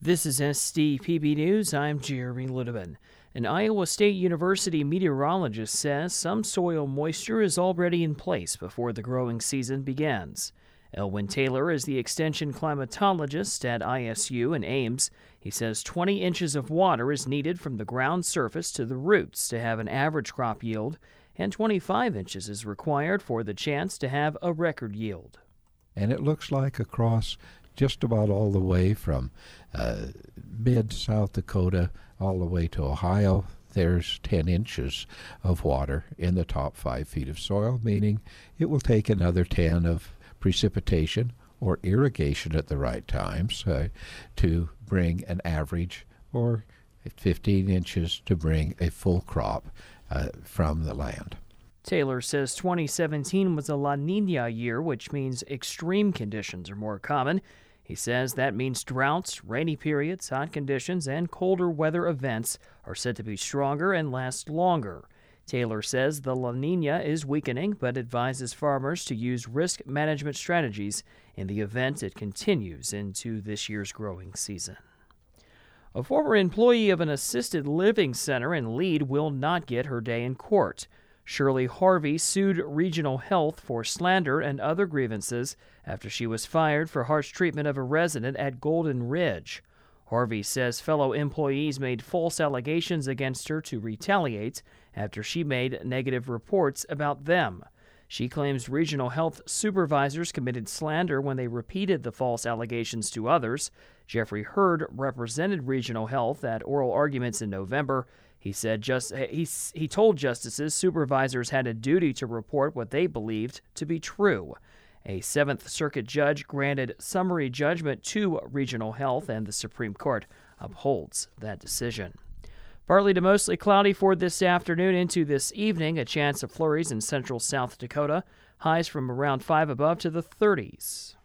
This is SDPB News. I'm Jeremy Ludeman. An Iowa State University meteorologist says some soil moisture is already in place before the growing season begins. Elwin Taylor is the extension climatologist at ISU in Ames. He says 20 inches of water is needed from the ground surface to the roots to have an average crop yield, and 25 inches is required for the chance to have a record yield. And it looks like across just about all the way from mid-South Dakota all the way to Ohio, there's 10 inches of water in the top 5 feet of soil, meaning it will take another 10 of precipitation or irrigation at the right times to bring an average, or 15 inches to bring a full crop from the land. Taylor says 2017 was a La Niña year, which means extreme conditions are more common. He says that means droughts, rainy periods, hot conditions, and colder weather events are said to be stronger and last longer. Taylor says the La Niña is weakening, but advises farmers to use risk management strategies in the event it continues into this year's growing season. A former employee of an assisted living center in Lead will not get her day in court. Shirley Harvey sued Regional Health for slander and other grievances after she was fired for harsh treatment of a resident at Golden Ridge. Harvey says fellow employees made false allegations against her to retaliate after she made negative reports about them. She claims Regional Health supervisors committed slander when they repeated the false allegations to others. Jeffrey Hurd represented Regional Health at oral arguments in November. He said he told justices supervisors had a duty to report what they believed to be true. A Seventh Circuit judge granted summary judgment to Regional Health, and the Supreme Court upholds that decision. Partly to mostly cloudy for this afternoon into this evening. A chance of flurries in central South Dakota. Highs from around 5 above to the 30s.